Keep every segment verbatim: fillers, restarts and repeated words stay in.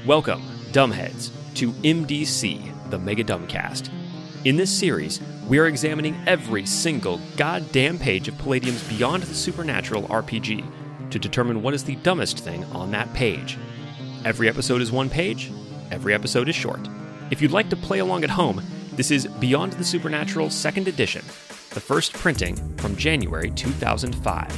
Welcome, Dumbheads, to M D C, the Mega Dumbcast. In this series, we are examining every single goddamn page of Palladium's Beyond the Supernatural R P G to determine what is the dumbest thing on that page. Every episode is one page, every episode is short. If you'd like to play along at home, this is Beyond the Supernatural second Edition, the first printing from January two thousand five.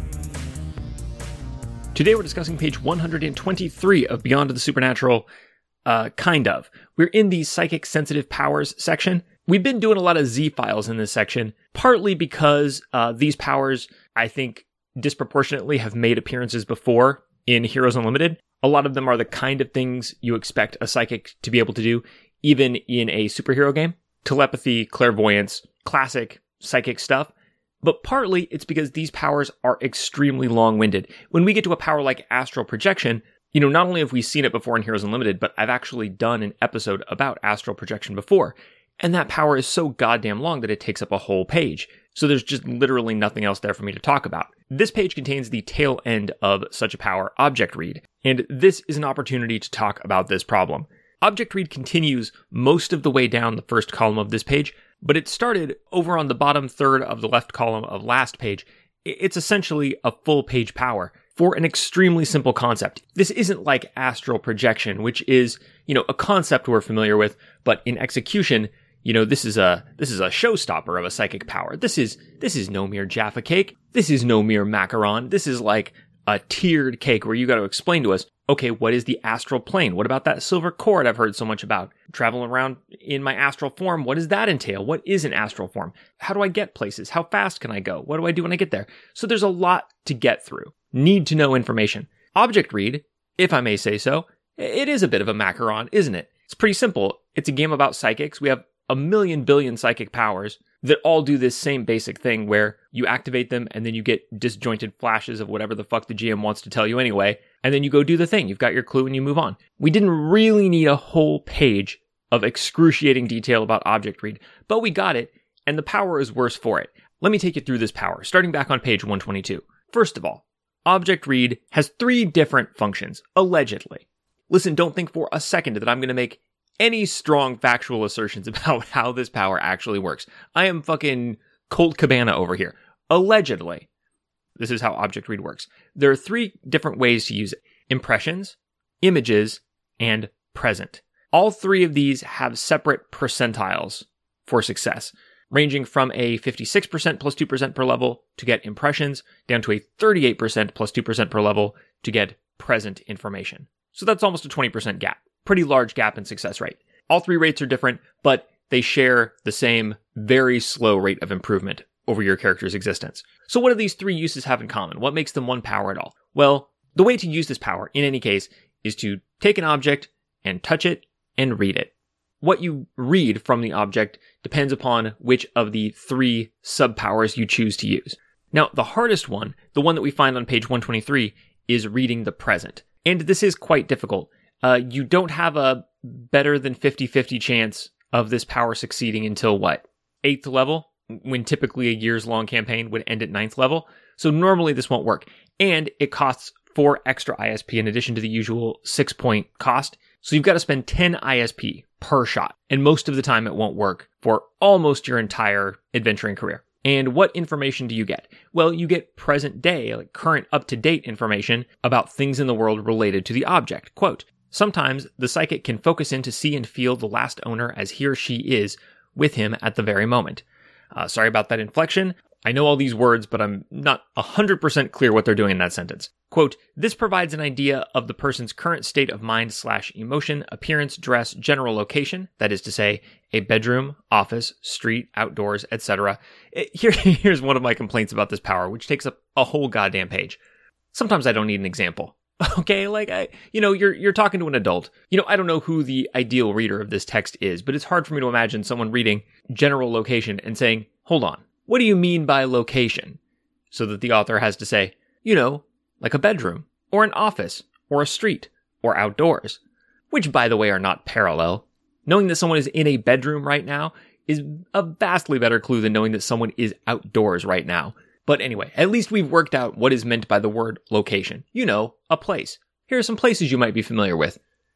Today we're discussing page one hundred twenty-three of Beyond the Supernatural, uh, kind of. We're in the Psychic Sensitive Powers section. We've been doing a lot of Z-files in this section, partly because uh, these powers, I think, disproportionately have made appearances before in Heroes Unlimited. A lot of them are the kind of things you expect a psychic to be able to do, even in a superhero game. Telepathy, clairvoyance, classic psychic stuff. But partly it's because these powers are extremely long-winded. When we get to a power like astral projection, you know, not only have we seen it before in Heroes Unlimited, but I've actually done an episode about astral projection before. And that power is so goddamn long that it takes up a whole page. So there's just literally nothing else there for me to talk about. This page contains the tail end of such a power, Object Read. And this is an opportunity to talk about this problem. Object Read continues most of the way down the first column of this page, but it started over on the bottom third of the left column of last page. It's essentially a full page power for an extremely simple concept. This isn't like astral projection, which is, you know, a concept we're familiar with, but in execution, you know, this is a this is a showstopper of a psychic power. This is this is no mere Jaffa cake. This is no mere macaron. This is like a tiered cake where you got to explain to us, okay, what is the astral plane? What about that silver cord I've heard so much about? Traveling around in my astral form, what does that entail? What is an astral form? How do I get places? How fast can I go? What do I do when I get there? So there's a lot to get through. Need to know information. Object Read, if I may say so, it is a bit of a macaron, isn't it? It's pretty simple. It's a game about psychics. We have a million billion psychic powers that all do this same basic thing where you activate them and then you get disjointed flashes of whatever the fuck the G M wants to tell you anyway, and then you go do the thing. You've got your clue and you move on. We didn't really need a whole page of excruciating detail about Object Read, but we got it, and the power is worse for it. Let me take you through this power, starting back on page one twenty-two. First of all, Object Read has three different functions, allegedly. Listen, don't think for a second that I'm going to make any strong factual assertions about how this power actually works. I am fucking Colt Cabana over here. Allegedly, this is how Object Read works. There are three different ways to use it: impressions, images, and present. All three of these have separate percentiles for success, ranging from a fifty-six percent plus two percent per level to get impressions, down to a thirty-eight percent plus two percent per level to get present information. So that's almost a twenty percent gap. Pretty large gap in success rate. All three rates are different, but they share the same very slow rate of improvement over your character's existence. So what do these three uses have in common? What makes them one power at all? Well, the way to use this power, in any case, is to take an object and touch it and read it. What you read from the object depends upon which of the three subpowers you choose to use. Now, the hardest one, the one that we find on page one twenty-three, is reading the present. And this is quite difficult. Uh, you don't have a better than fifty-fifty chance of this power succeeding until what? eighth level? When typically a year's long campaign would end at ninth level. So normally this won't work. And it costs four extra I S P in addition to the usual six point cost. So you've got to spend ten I S P per shot. And most of the time it won't work for almost your entire adventuring career. And what information do you get? Well, you get present day, like current up-to-date information about things in the world related to the object. Quote, sometimes the psychic can focus in to see and feel the last owner as he or she is with him at the very moment. Uh, sorry about that inflection. I know all these words, but I'm not one hundred percent clear what they're doing in that sentence. Quote, this provides an idea of the person's current state of mind slash emotion, appearance, dress, general location, that is to say, a bedroom, office, street, outdoors, et cetera. Here, here's one of my complaints about this power, which takes up a whole goddamn page. Sometimes I don't need an example. Okay, like, I, you know, you're you're talking to an adult. You know, I don't know who the ideal reader of this text is, but it's hard for me to imagine someone reading general location and saying, hold on, what do you mean by location? So that the author has to say, you know, like a bedroom, or an office, or a street, or outdoors. Which, by the way, are not parallel. Knowing that someone is in a bedroom right now is a vastly better clue than knowing that someone is outdoors right now. But anyway, at least we've worked out what is meant by the word location. You know, a place. Here are some places you might be familiar with.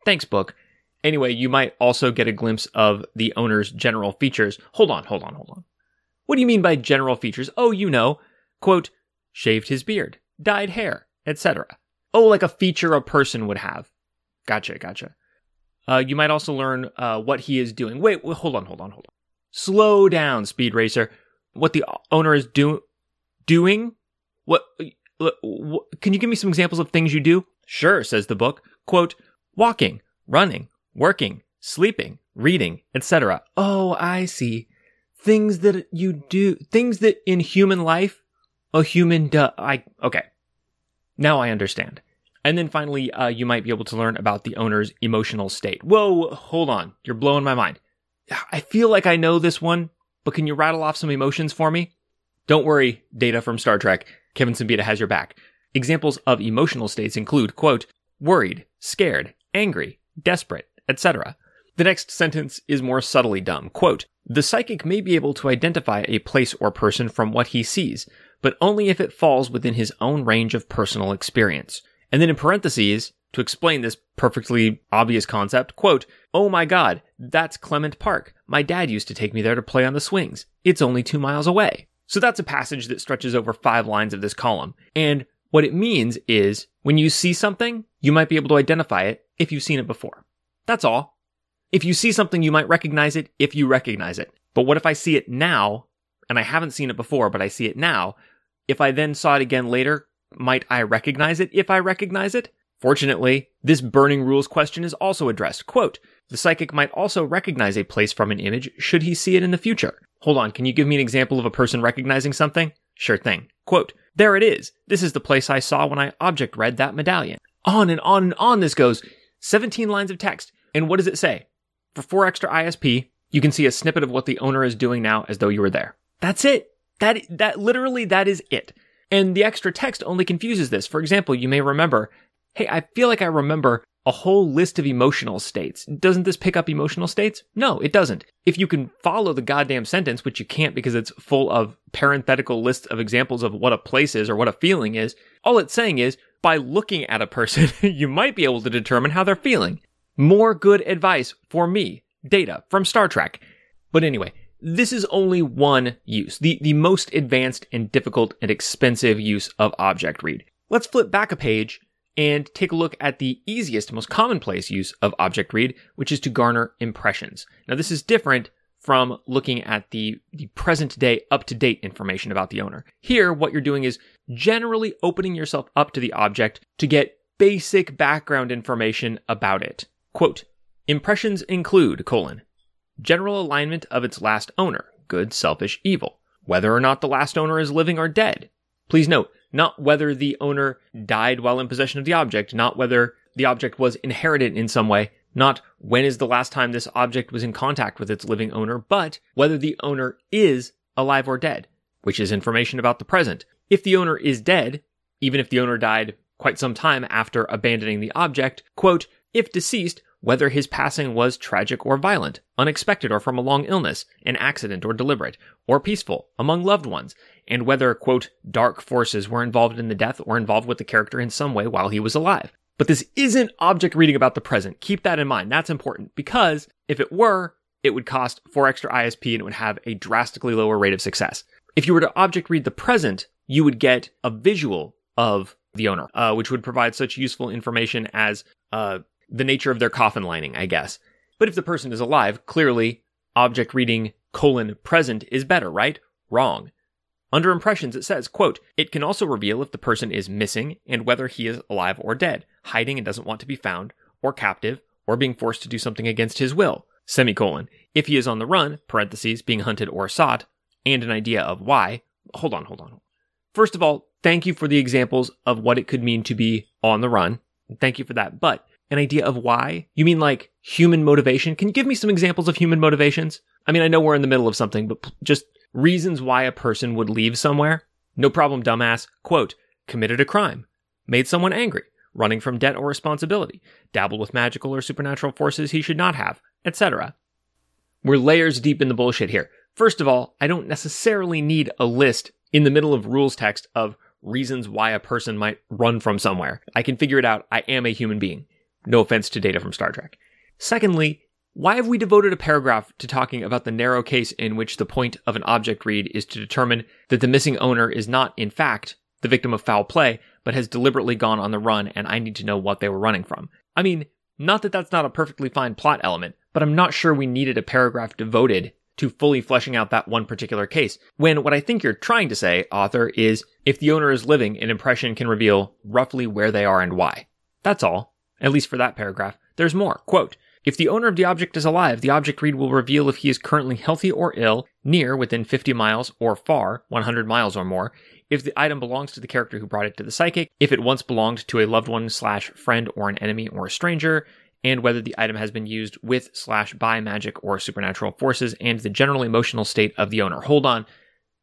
Thanks, book. Anyway, you might also get a glimpse of the owner's general features. Hold on, hold on, hold on. What do you mean by general features? Oh, you know, quote, shaved his beard, dyed hair, et cetera. Oh, like a feature a person would have. Gotcha, gotcha. Uh, you might also learn uh, what he is doing. Wait, wait, hold on, hold on, hold on. Slow down, Speed Racer. What the owner is do- doing? What, what? Can you give me some examples of things you do? Sure, says the book. Quote, walking, running, working, sleeping, reading, et cetera. Oh, I see. Things that you do, things that in human life, a human does. I, okay. Now I understand. And then finally, uh, you might be able to learn about the owner's emotional state. Whoa, hold on. You're blowing my mind. I feel like I know this one, but can you rattle off some emotions for me? Don't worry, Data from Star Trek. Kevin Siembieda has your back. Examples of emotional states include, quote, worried, scared, angry, desperate, et cetera. The next sentence is more subtly dumb. Quote, the psychic may be able to identify a place or person from what he sees, but only if it falls within his own range of personal experience. And then in parentheses, to explain this perfectly obvious concept, quote, oh my God, that's Clement Park. My dad used to take me there to play on the swings. It's only two miles away. So that's a passage that stretches over five lines of this column. And what it means is when you see something, you might be able to identify it if you've seen it before. That's all. If you see something, you might recognize it if you recognize it. But what if I see it now, and I haven't seen it before, but I see it now? If I then saw it again later, might I recognize it if I recognize it? Fortunately, this burning rules question is also addressed. Quote, the psychic might also recognize a place from an image should he see it in the future. Hold on, can you give me an example of a person recognizing something? Sure thing. Quote, there it is. This is the place I saw when I object read that medallion. On and on and on this goes. seventeen lines of text. And what does it say? For four extra I S P, you can see a snippet of what the owner is doing now as though you were there. That's it. That, that literally, that is it. And the extra text only confuses this. For example, you may remember, hey, I feel like I remember a whole list of emotional states. Doesn't this pick up emotional states? No, it doesn't. If you can follow the goddamn sentence, which you can't because it's full of parenthetical lists of examples of what a place is or what a feeling is, all it's saying is, by looking at a person, you might be able to determine how they're feeling. More good advice for me. Data from Star Trek. But anyway, this is only one use, the, the most advanced and difficult and expensive use of object read. Let's flip back a page and take a look at the easiest, most commonplace use of object read, which is to garner impressions. Now, this is different from looking at the, the present day, up-to-date information about the owner. Here, what you're doing is generally opening yourself up to the object to get basic background information about it. Quote, impressions include, colon, general alignment of its last owner, good, selfish, evil, whether or not the last owner is living or dead. Please note, not whether the owner died while in possession of the object, not whether the object was inherited in some way, not when is the last time this object was in contact with its living owner, but whether the owner is alive or dead, which is information about the present. If the owner is dead, even if the owner died quite some time after abandoning the object, quote, if deceased, whether his passing was tragic or violent, unexpected or from a long illness, an accident or deliberate, or peaceful, among loved ones, and whether, quote, dark forces were involved in the death or involved with the character in some way while he was alive. But this isn't object reading about the present. Keep that in mind. That's important because if it were, it would cost four extra I S P and it would have a drastically lower rate of success. If you were to object read the present, you would get a visual of the owner, uh, which would provide such useful information as, uh, the nature of their coffin lining, I guess. But if the person is alive, clearly object reading colon present is better, right? Wrong. Under impressions, it says, quote, it can also reveal if the person is missing and whether he is alive or dead, hiding and doesn't want to be found, or captive, or being forced to do something against his will, semicolon. If he is on the run, parentheses, being hunted or sought, and an idea of why. Hold on, hold on. First of all, thank you for the examples of what it could mean to be on the run. Thank you for that. But an idea of why? You mean like human motivation? Can you give me some examples of human motivations? I mean, I know we're in the middle of something, but just reasons why a person would leave somewhere? No problem, dumbass. Quote, committed a crime, made someone angry, running from debt or responsibility, dabbled with magical or supernatural forces he should not have, et cetera. We're layers deep in the bullshit here. First of all, I don't necessarily need a list in the middle of rules text of reasons why a person might run from somewhere. I can figure it out. I am a human being. No offense to Data from Star Trek. Secondly, why have we devoted a paragraph to talking about the narrow case in which the point of an object read is to determine that the missing owner is not, in fact, the victim of foul play, but has deliberately gone on the run and I need to know what they were running from? I mean, not that that's not a perfectly fine plot element, but I'm not sure we needed a paragraph devoted to fully fleshing out that one particular case, when what I think you're trying to say, author, is if the owner is living, an impression can reveal roughly where they are and why. That's all, at least for that paragraph. There's more. Quote, if the owner of the object is alive, the object read will reveal if he is currently healthy or ill, near, within fifty miles, or far, one hundred miles or more, if the item belongs to the character who brought it to the psychic, if it once belonged to a loved one slash friend or an enemy or a stranger, and whether the item has been used with slash by magic or supernatural forces, and the general emotional state of the owner. Hold on.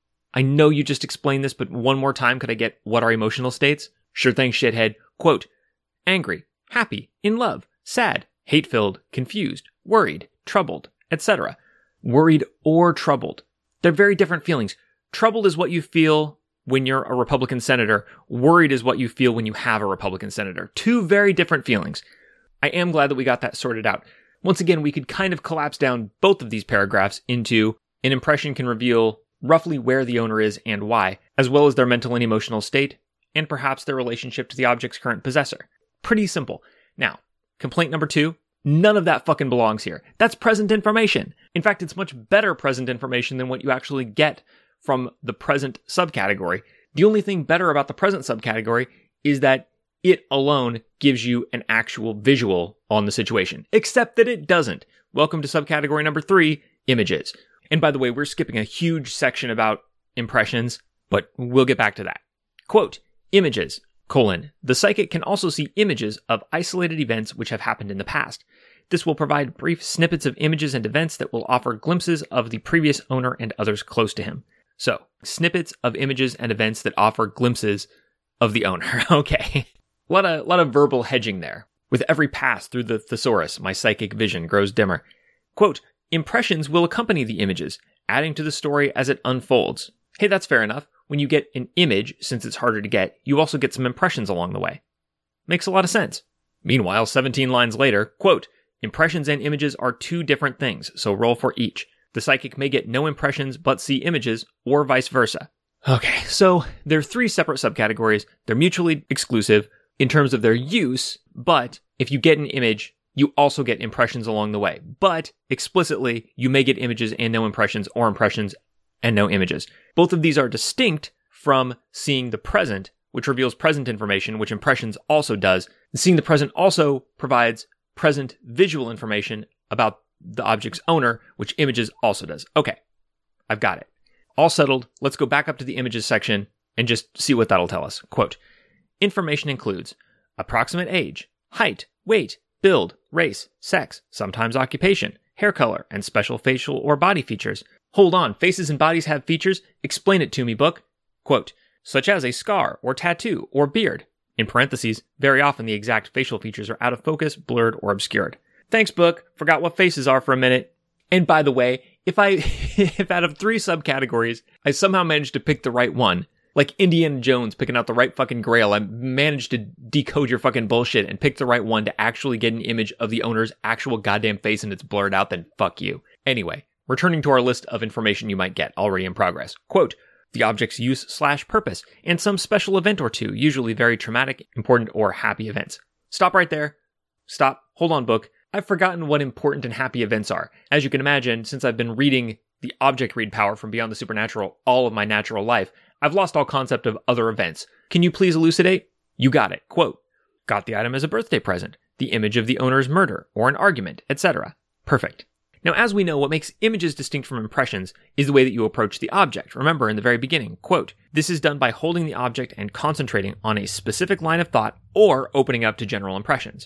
I know you just explained this, but one more time, could I get what are emotional states? Sure thing, shithead. Quote, angry, happy, in love, sad, hate-filled, confused, worried, troubled, et cetera. Worried or troubled. They're very different feelings. Troubled is what you feel when you're a Republican senator. Worried is what you feel when you have a Republican senator. Two very different feelings. I am glad that we got that sorted out. Once again, we could kind of collapse down both of these paragraphs into an impression can reveal roughly where the owner is and why, as well as their mental and emotional state, and perhaps their relationship to the object's current possessor. Pretty simple. Now, complaint number two, none of that fucking belongs here. That's present information. In fact, it's much better present information than what you actually get from the present subcategory. The only thing better about the present subcategory is that it alone gives you an actual visual on the situation, except that it doesn't. Welcome to subcategory number three, images. And by the way, we're skipping a huge section about impressions, but we'll get back to that. Quote, images, colon, the psychic can also see images of isolated events which have happened in the past. This will provide brief snippets of images and events that will offer glimpses of the previous owner and others close to him. So, snippets of images and events that offer glimpses of the owner. Okay. A lot of, lot of verbal hedging there. With every pass through the thesaurus, my psychic vision grows dimmer. Quote, impressions will accompany the images, adding to the story as it unfolds. Hey, that's fair enough. When you get an image, since it's harder to get, you also get some impressions along the way. Makes a lot of sense. Meanwhile, seventeen lines later, quote, impressions and images are two different things, so roll for each. The psychic may get no impressions but see images, or vice versa. Okay, so there are three separate subcategories. They're mutually exclusive in terms of their use, but if you get an image, you also get impressions along the way. But explicitly, you may get images and no impressions, or impressions and no images. Both of these are distinct from seeing the present, which reveals present information, which impressions also does. Seeing the present also provides present visual information about the object's owner, which images also does. Okay, I've got it. All settled. Let's go back up to the images section and just see what that'll tell us. Quote, information includes approximate age, height, weight, build, race, sex, sometimes occupation, hair color, and special facial or body features. Hold on, faces and bodies have features? Explain it to me, book. Quote, such as a scar or tattoo or beard. In parentheses, very often the exact facial features are out of focus, blurred, or obscured. Thanks, book. Forgot what faces are for a minute. And by the way, if I, if out of three subcategories, I somehow managed to pick the right one, like Indiana Jones picking out the right fucking grail, I managed to decode your fucking bullshit and pick the right one to actually get an image of the owner's actual goddamn face and it's blurred out, then fuck you. Anyway, returning to our list of information you might get, already in progress. Quote, the object's use slash purpose, and some special event or two, usually very traumatic, important, or happy events. Stop right there. Stop. Hold on, book. I've forgotten what important and happy events are. As you can imagine, since I've been reading the object read power from Beyond the Supernatural all of my natural life, I've lost all concept of other events. Can you please elucidate? You got it. Quote, got the item as a birthday present, the image of the owner's murder, or an argument, et cetera. Perfect. Now, as we know, what makes images distinct from impressions is the way that you approach the object. Remember in the very beginning, quote, this is done by holding the object and concentrating on a specific line of thought or opening up to general impressions.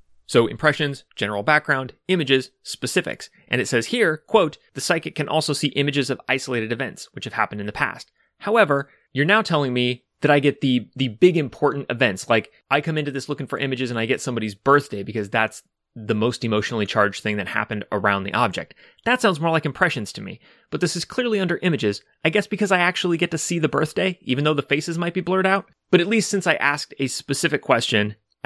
So impressions, general background, images, specifics. And it says here, quote, the psychic can also see images of isolated events which have happened in the past. However, you're now telling me that I get the the big important events, like I come into this looking for images and I get somebody's birthday because that's the most emotionally charged thing that happened around the object. That sounds more like impressions to me, but this is clearly under images, I guess because I actually get to see the birthday, even though the faces might be blurred out. But at least since I asked a specific question,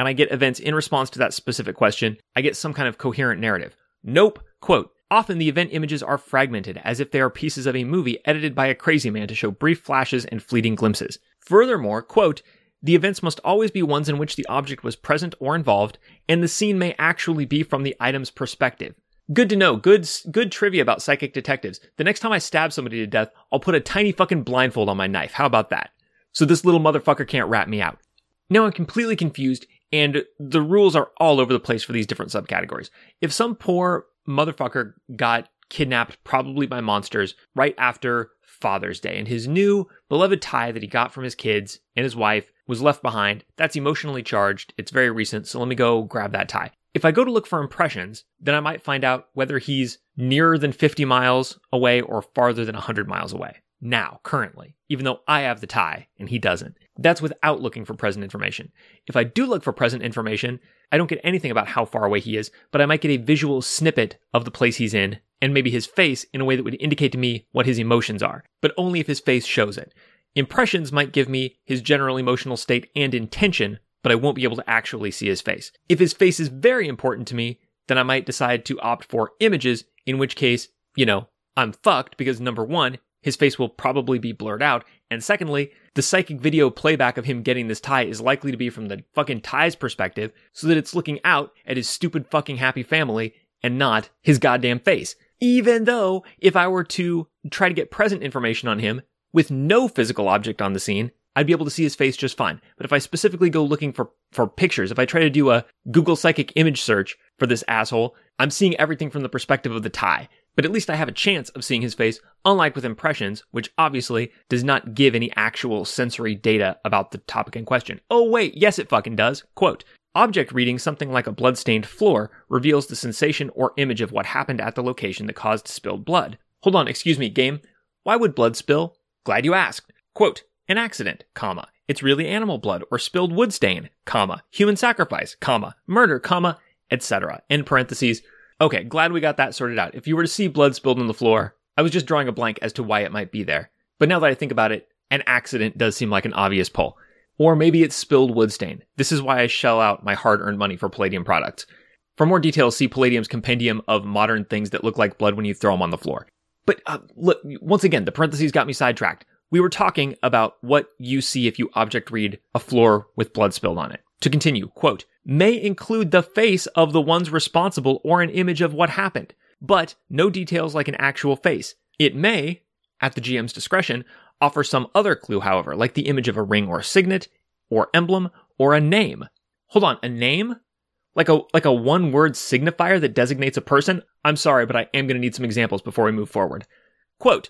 and I get events in response to that specific question, I get some kind of coherent narrative. Nope. Quote, often the event images are fragmented, as if they are pieces of a movie edited by a crazy man to show brief flashes and fleeting glimpses. Furthermore, quote, the events must always be ones in which the object was present or involved, and the scene may actually be from the item's perspective. Good to know. Good, good trivia about psychic detectives. The next time I stab somebody to death, I'll put a tiny fucking blindfold on my knife. How about that? So this little motherfucker can't rat me out. Now I'm completely confused, and the rules are all over the place for these different subcategories. If some poor motherfucker got kidnapped, probably by monsters, right after Father's Day, and his new beloved tie that he got from his kids and his wife was left behind, that's emotionally charged. It's very recent, so let me go grab that tie. If I go to look for impressions, then I might find out whether he's nearer than fifty miles away or farther than one hundred miles away. Now, currently, even though I have the tie and he doesn't. That's without looking for present information. If I do look for present information, I don't get anything about how far away he is, but I might get a visual snippet of the place he's in and maybe his face in a way that would indicate to me what his emotions are, but only if his face shows it. Impressions might give me his general emotional state and intention, but I won't be able to actually see his face. If his face is very important to me, then I might decide to opt for images, in which case, you know, I'm fucked because number one, his face will probably be blurred out, and secondly, the psychic video playback of him getting this tie is likely to be from the fucking tie's perspective, so that it's looking out at his stupid fucking happy family and not his goddamn face. Even though, if I were to try to get present information on him with no physical object on the scene, I'd be able to see his face just fine. But if I specifically go looking for, for pictures, if I try to do a Google Psychic image search for this asshole, I'm seeing everything from the perspective of the tie. But at least I have a chance of seeing his face, unlike with impressions, which obviously does not give any actual sensory data about the topic in question. Oh wait, yes it fucking does. Quote, object reading something like a blood-stained floor reveals the sensation or image of what happened at the location that caused spilled blood. Hold on, excuse me, game. Why would blood spill? Glad you asked. Quote, an accident, comma. It's really animal blood or spilled wood stain, comma. Human sacrifice, comma. Murder, comma, et cetera. End parentheses. Okay, glad we got that sorted out. If you were to see blood spilled on the floor, I was just drawing a blank as to why it might be there. But now that I think about it, an accident does seem like an obvious pull. Or maybe it's spilled wood stain. This is why I shell out my hard-earned money for Palladium products. For more details, see Palladium's compendium of modern things that look like blood when you throw them on the floor. But uh, look, once again, the parentheses got me sidetracked. We were talking about what you see if you object read a floor with blood spilled on it. To continue, quote, may include the face of the ones responsible or an image of what happened, but no details like an actual face. It may, at the G M's discretion, offer some other clue, however, like the image of a ring or signet, or emblem, or a name. Hold on, a name? Like a like a one-word signifier that designates a person? I'm sorry, but I am going to need some examples before we move forward. Quote,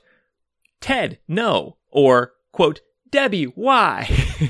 Ted, no. Or, quote, Debbie, why?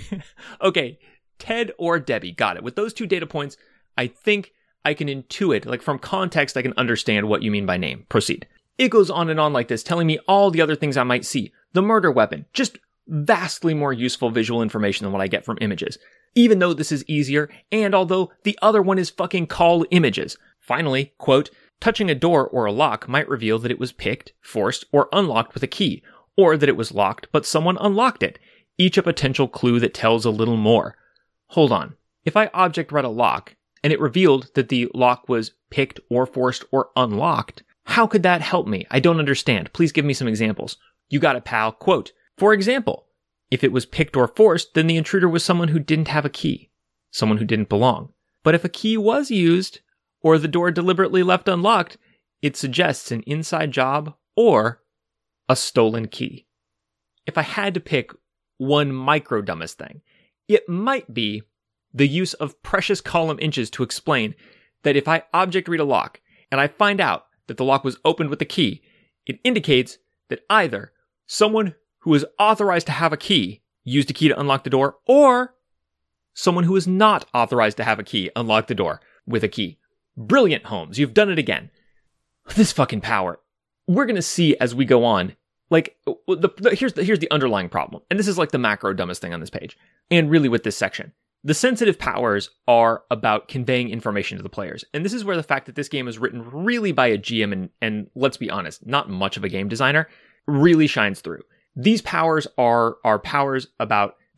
Okay, Ted or Debbie, got it. With those two data points, I think I can intuit, like from context, I can understand what you mean by name. Proceed. It goes on and on like this, telling me all the other things I might see. The murder weapon, just vastly more useful visual information than what I get from images. Even though this is easier, and although the other one is fucking called images. Finally, quote, touching a door or a lock might reveal that it was picked, forced, or unlocked with a key, or that it was locked but someone unlocked it. Each a potential clue that tells a little more. Hold on. If I object read a lock, and it revealed that the lock was picked or forced or unlocked, how could that help me? I don't understand. Please give me some examples. You got it, pal. Quote, for example, if it was picked or forced, then the intruder was someone who didn't have a key, someone who didn't belong. But if a key was used, or the door deliberately left unlocked, it suggests an inside job or a stolen key. If I had to pick one micro dumbest thing, it might be the use of precious column inches to explain that if I object read a lock and I find out that the lock was opened with a key, it indicates that either someone who is authorized to have a key used a key to unlock the door, or someone who is not authorized to have a key unlocked the door with a key. Brilliant, Holmes. You've done it again. This fucking power. We're going to see as we go on. Like, the, the, here's, the, here's the underlying problem. And this is like the macro dumbest thing on this page. And really with this section. The sensitive powers are about conveying information to the players. And this is where the fact that this game is written really by a G M and, and let's be honest, not much of a game designer, really shines through. These powers are, are powers about the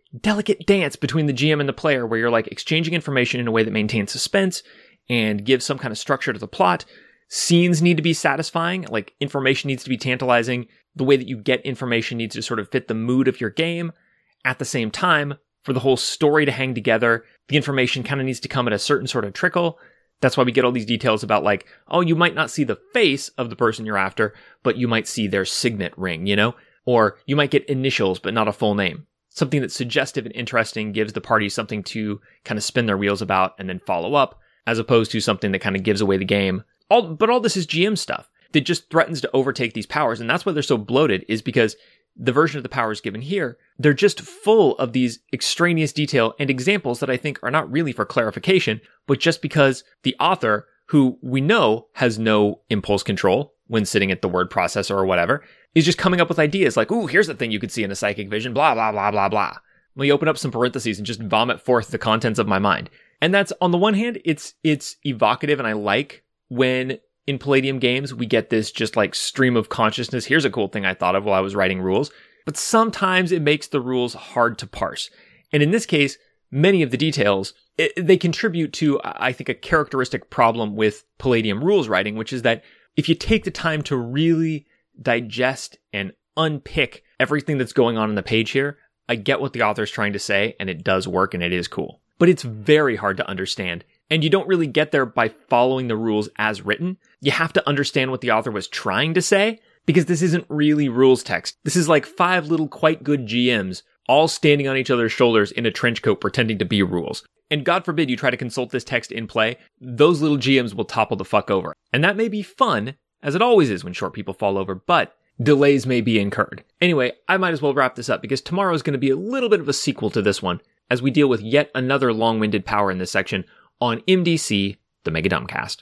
delicate dance between the G M and the player where you're like exchanging information in a way that maintains suspense and gives some kind of structure to the plot. Scenes need to be satisfying, like information needs to be tantalizing. The way that you get information needs to sort of fit the mood of your game. At the same time, for the whole story to hang together, the information kind of needs to come at a certain sort of trickle. That's why we get all these details about like, oh, you might not see the face of the person you're after, but you might see their signet ring, you know? Or you might get initials, but not a full name. Something that's suggestive and interesting, gives the party something to kind of spin their wheels about and then follow up, as opposed to something that kind of gives away the game. All, but all this is G M stuff that just threatens to overtake these powers. And that's why they're so bloated, is because the version of the powers given here, they're just full of these extraneous detail and examples that I think are not really for clarification, but just because the author, who we know has no impulse control when sitting at the word processor or whatever, is just coming up with ideas like, ooh, here's the thing you could see in a psychic vision, blah, blah, blah, blah, blah. Let me open up some parentheses and just vomit forth the contents of my mind. And that's, on the one hand, it's it's evocative, and I like when in Palladium games we get this just like stream of consciousness. Here's a cool thing I thought of while I was writing rules. But sometimes it makes the rules hard to parse. And in this case, many of the details, it, they contribute to, I think, a characteristic problem with Palladium rules writing, which is that if you take the time to really digest and unpick everything that's going on in the page here, I get what the author's trying to say, and it does work, and it is cool. But it's very hard to understand. And you don't really get there by following the rules as written. You have to understand what the author was trying to say, because this isn't really rules text. This is like five little quite good G Ms all standing on each other's shoulders in a trench coat pretending to be rules. And God forbid you try to consult this text in play, those little G Ms will topple the fuck over. And that may be fun, as it always is when short people fall over, but delays may be incurred. Anyway, I might as well wrap this up, because tomorrow is going to be a little bit of a sequel to this one, as we deal with yet another long-winded power in this section on M D C, the Mega Dumbcast.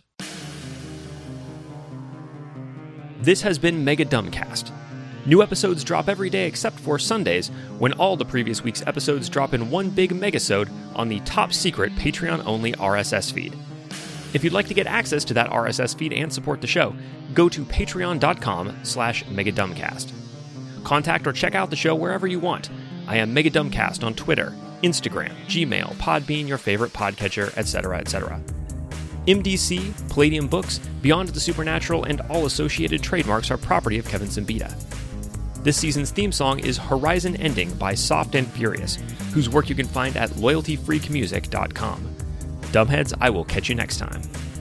This has been Mega Dumbcast. New episodes drop every day except for Sundays, when all the previous week's episodes drop in one big megasode on the top-secret Patreon-only R S S feed. If you'd like to get access to that R S S feed and support the show, go to patreon.com slash megadumbcast. Contact or check out the show wherever you want. I am Mega Dumbcast on Twitter, Instagram, Gmail, Podbean, your favorite podcatcher, et cetera, et cetera. M D C, Palladium Books, Beyond the Supernatural, and all associated trademarks are property of Kevin Simbita. This season's theme song is Horizon Ending by Soft and Furious, whose work you can find at loyalty freak music dot com. Dumbheads, I will catch you next time.